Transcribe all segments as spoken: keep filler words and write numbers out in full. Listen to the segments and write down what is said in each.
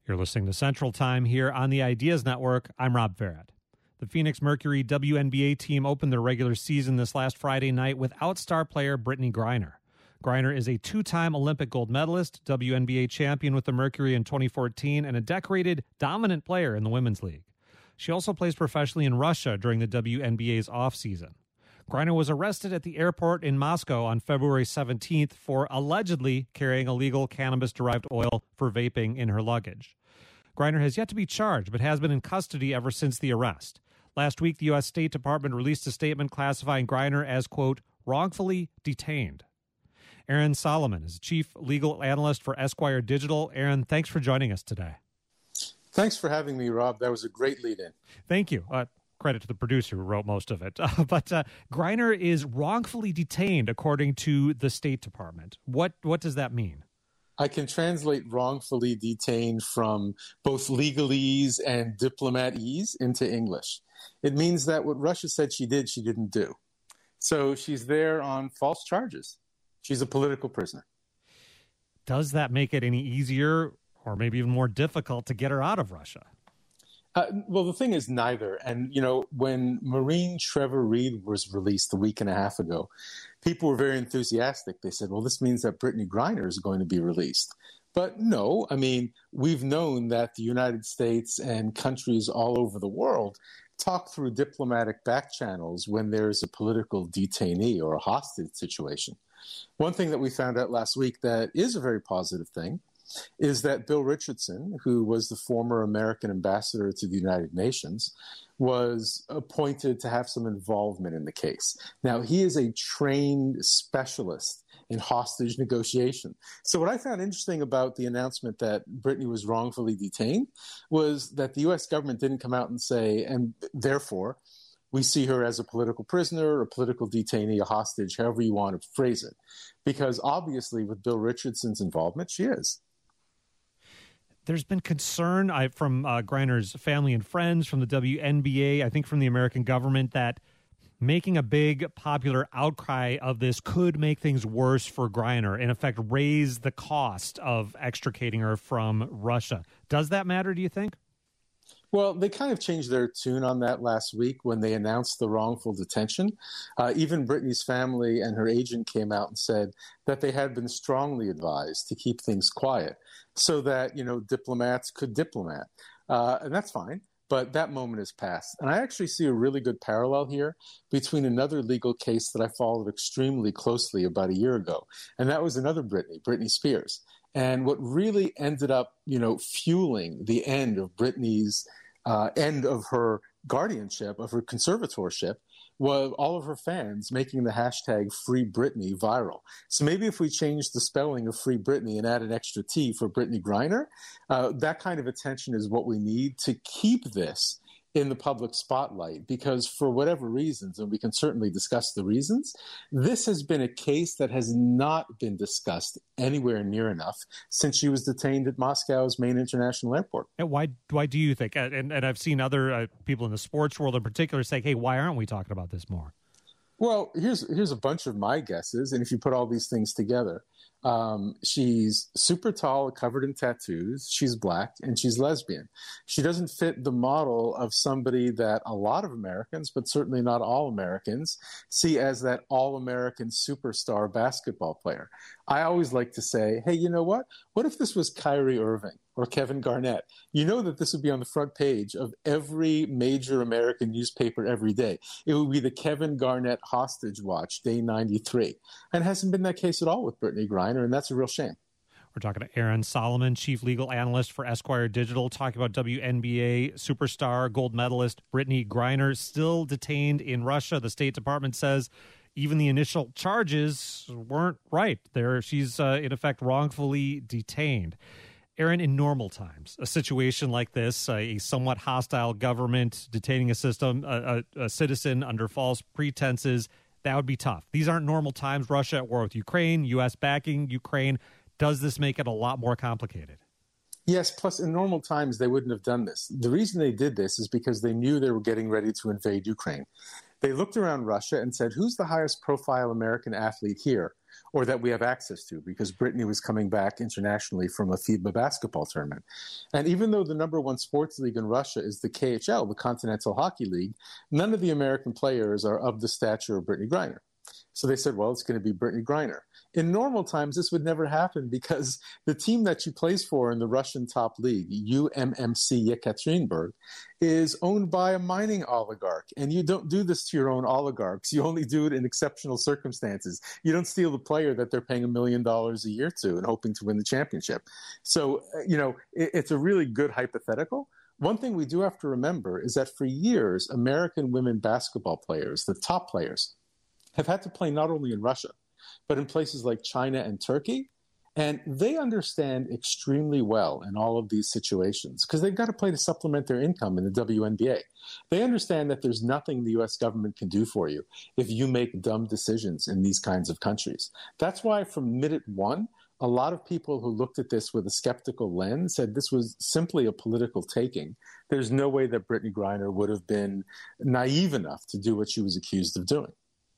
You're listening to Central Time here on the Ideas Network. I'm Rob Farad. The Phoenix Mercury W N B A team opened their regular season this last Friday night without star player Brittney Griner. Griner is a two-time Olympic gold medalist, W N B A champion with the Mercury in twenty fourteen, and a decorated, dominant player in the Women's League. She also plays professionally in Russia during the W N B A's offseason. Griner was arrested at the airport in Moscow on February seventeenth for allegedly carrying illegal cannabis-derived oil for vaping in her luggage. Griner has yet to be charged, but has been in custody ever since the arrest. Last week, the U S State Department released a statement classifying Griner as, quote, wrongfully detained. Aaron Solomon is chief legal analyst for Esquire Digital. Aaron, thanks for joining us today. Thanks for having me, Rob. That was a great lead-in. Thank you. Uh, credit to the producer who wrote most of it. Uh, but uh, Griner is wrongfully detained, according to the State Department. What what does that mean? I can translate wrongfully detained from both legalese and diplomatese into English. It means that what Russia said she did, she didn't do. So she's there on false charges. She's a political prisoner. Does that make it any easier or maybe even more difficult to get her out of Russia? Uh, well, the thing is neither. And, you know, when Marine Trevor Reed was released a week and a half ago, people were very enthusiastic. They said, well, this means that Brittney Griner is going to be released. But no, I mean, we've known that the United States and countries all over the world talk through diplomatic back channels when there's a political detainee or a hostage situation. One thing that we found out last week that is a very positive thing is that Bill Richardson, who was the former American ambassador to the United Nations, was appointed to have some involvement in the case. Now, he is a trained specialist in hostage negotiation. So what I found interesting about the announcement that Brittney was wrongfully detained was that the U S government didn't come out and say, and therefore, we see her as a political prisoner, a political detainee, a hostage, however you want to phrase it. Because obviously, with Bill Richardson's involvement, she is. There's been concern I, from uh, Griner's family and friends, from the W N B A, I think from the American government, that making a big popular outcry of this could make things worse for Griner, in effect raise the cost of extricating her from Russia. Does that matter, do you think? Well, they kind of changed their tune on that last week when they announced the wrongful detention. Uh, even Brittney's family and her agent came out and said that they had been strongly advised to keep things quiet so that, you know, diplomats could diplomat. Uh, and that's fine. But that moment has passed. And I actually see a really good parallel here between another legal case that I followed extremely closely about a year ago. And that was another Brittney, Britney Spears. And what really ended up, you know, fueling the end of Brittney's uh, end of her guardianship, of her conservatorship, was all of her fans making the hashtag Free Britney viral. So maybe if we change the spelling of Free Britney and add an extra T for Brittney Griner, uh, that kind of attention is what we need to keep this in the public spotlight, because for whatever reasons, and we can certainly discuss the reasons, this has been a case that has not been discussed anywhere near enough since she was detained at Moscow's main international airport. And why why do you think, and, and I've seen other uh, people in the sports world in particular say, hey, why aren't we talking about this more? Well, here's here's a bunch of my guesses, and if you put all these things together, um, she's super tall, covered in tattoos, she's black, and she's lesbian. She doesn't fit the model of somebody that a lot of Americans, but certainly not all Americans, see as that all-American superstar basketball player. I always like to say, hey, you know what? What if this was Kyrie Irving or Kevin Garnett? You know that this would be on the front page of every major American newspaper every day. It would be the Kevin Garnett hostage watch, day ninety-three. And it hasn't been that case at all with Brittney Griner, and that's a real shame. We're talking to Aaron Solomon, chief legal analyst for Esquire Digital, talking about W N B A superstar, gold medalist Brittney Griner, still detained in Russia. The State Department says even the initial charges weren't right. There, she's uh, in effect wrongfully detained. Aaron, in normal times, a situation like this, uh, a somewhat hostile government detaining a system, a, a, a citizen under false pretenses, that would be tough. These aren't normal times. Russia at war with Ukraine, U S backing Ukraine. Does this make it a lot more complicated? Yes, plus in normal times, they wouldn't have done this. The reason they did this is because they knew they were getting ready to invade Ukraine. They looked around Russia and said, who's the highest profile American athlete here? or that we have access to, because Britney was coming back internationally from a FIBA basketball tournament. And even though the number one sports league in Russia is the K H L, the Continental Hockey League, none of the American players are of the stature of Britney Griner. So they said, well, it's going to be Britney Griner. In normal times, this would never happen because the team that she plays for in the Russian top league, U M M C Yekaterinburg, is owned by a mining oligarch. And you don't do this to your own oligarchs. You only do it in exceptional circumstances. You don't steal the player that they're paying a million dollars a year to and hoping to win the championship. So, you know, it, it's a really good hypothetical. One thing we do have to remember is that for years, American women basketball players, the top players, have had to play not only in Russia, but in places like China and Turkey. And they understand extremely well in all of these situations because they've got to play to supplement their income in the W N B A. They understand that there's nothing the U S government can do for you if you make dumb decisions in these kinds of countries. That's why from minute one, a lot of people who looked at this with a skeptical lens said this was simply a political taking. There's no way that Britney Griner would have been naive enough to do what she was accused of doing.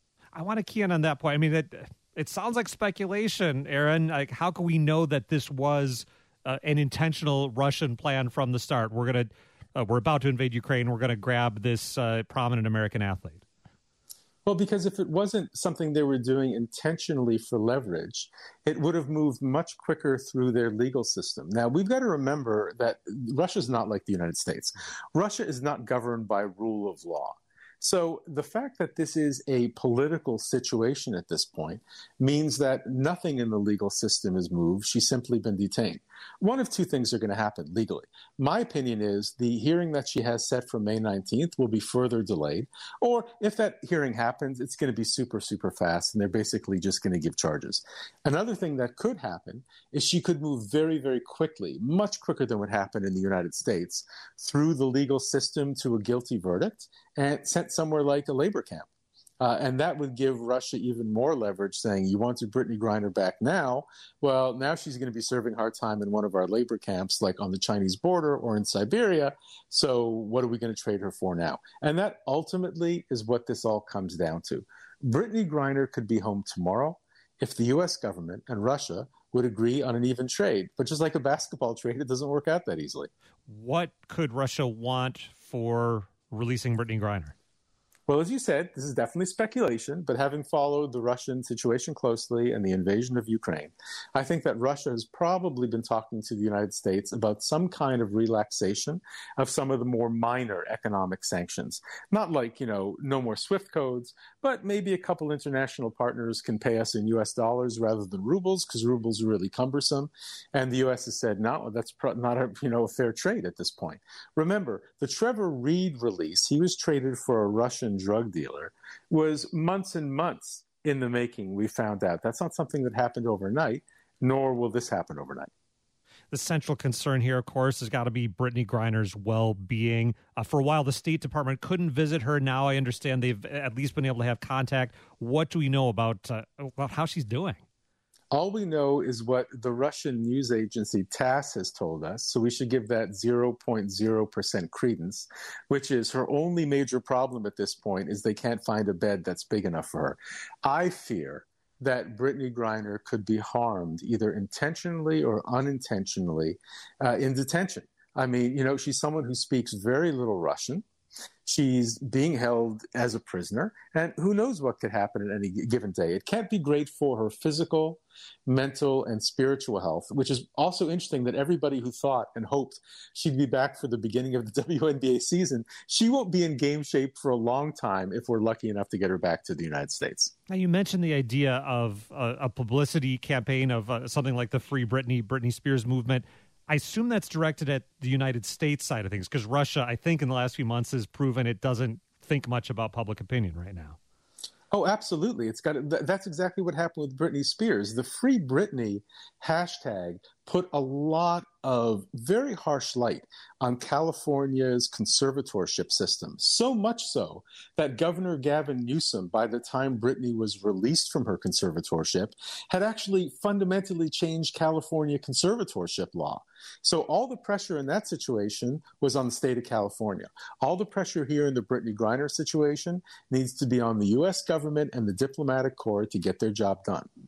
I want to key in on that point. I mean, it, it sounds like speculation, Aaron. Like, how can we know that this was uh, an intentional Russian plan from the start? We're gonna, uh, we're about to invade Ukraine. We're going to grab this uh, prominent American athlete. Well, because if it wasn't something they were doing intentionally for leverage, it would have moved much quicker through their legal system. Now, we've got to remember that Russia's not like the United States. Russia is not governed by rule of law. So the fact that this is a political situation at this point means that nothing in the legal system is moved. She's simply been detained. One of two things are going to happen legally. My opinion is the hearing that she has set for May nineteenth will be further delayed. Or if that hearing happens, it's going to be super, super fast, and they're basically just going to give charges. Another thing that could happen is she could move very, very quickly, much quicker than what happened in the United States, through the legal system to a guilty verdict and sent somewhere like a labor camp. Uh, and that would give Russia even more leverage, saying, you wanted Britney Griner back now? Well, now she's going to be serving hard time in one of our labor camps, like on the Chinese border or in Siberia. So what are we going to trade her for now? And that ultimately is what this all comes down to. Britney Griner could be home tomorrow if the U S government and Russia would agree on an even trade. But just like a basketball trade, it doesn't work out that easily. What could Russia want for releasing Britney Griner? Well, as you said, this is definitely speculation, but having followed the Russian situation closely and the invasion of Ukraine, I think that Russia has probably been talking to the United States about some kind of relaxation of some of the more minor economic sanctions. Not like, you know, no more SWIFT codes, but maybe a couple international partners can pay us in U S dollars rather than rubles, because rubles are really cumbersome. And the U S has said, no, that's pro- not a, you know, a fair trade at this point. Remember, the Trevor Reed release, he was traded for a Russian drug dealer, was months and months in the making, we found out. That's not something that happened overnight, nor will this happen overnight. The central concern here, of course, has got to be Britney Griner's well-being. Uh, for a while, the State Department couldn't visit her. Now I understand they've at least been able to have contact. What do we know about, uh, about how she's doing? All we know is what the Russian news agency TASS has told us, so we should give that zero point zero percent credence, which is her only major problem at this point is they can't find a bed that's big enough for her. I fear that Britney Griner could be harmed either intentionally or unintentionally uh, in detention. I mean, you know, she's someone who speaks very little Russian. She's being held as a prisoner, and who knows what could happen at any given day. It can't be great for her physical, mental, and spiritual health, which is also interesting that everybody who thought and hoped she'd be back for the beginning of the W N B A season, she won't be in game shape for a long time if we're lucky enough to get her back to the United States. Now, you mentioned the idea of a, a publicity campaign of uh, something like the Free Britney, Britney Spears movement. I assume that's directed at the United States side of things, because Russia, I think, in the last few months has proven it doesn't think much about public opinion right now. Oh, absolutely. It's got that's exactly what happened with Britney Spears. The Free Britney hashtag put a lot of very harsh light on California's conservatorship system, so much so that Governor Gavin Newsom, by the time Britney was released from her conservatorship, had actually fundamentally changed California conservatorship law. So all the pressure in that situation was on the state of California. All the pressure here in the Britney Griner situation needs to be on the U S government and the diplomatic corps to get their job done.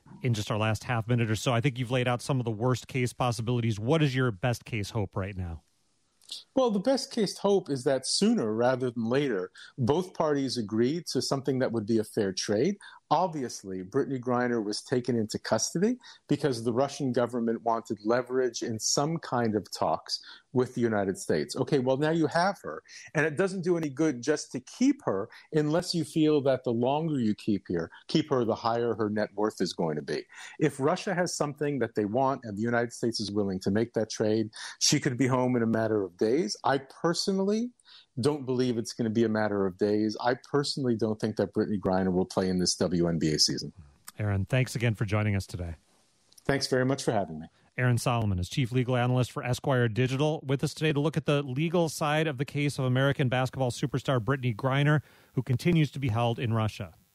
In just our last half minute or so, I think you've laid out some of the worst case possibilities. What is your best case hope right now? Well, the best case hope is that sooner rather than later, both parties agreed to something that would be a fair trade. Obviously, Brittany Griner was taken into custody because the Russian government wanted leverage in some kind of talks with the United States. Okay, well, now you have her, and it doesn't do any good just to keep her unless you feel that the longer you keep her, keep her, the higher her net worth is going to be. If Russia has something that they want and the United States is willing to make that trade, she could be home in a matter of days. I personally don't believe it's going to be a matter of days. I personally don't think that Brittany Griner will play in this W N B A season. Aaron, thanks again for joining us today. Thanks very much for having me. Aaron Solomon is Chief Legal Analyst for Esquire Digital, with us today to look at the legal side of the case of American basketball superstar Brittany Griner, who continues to be held in Russia.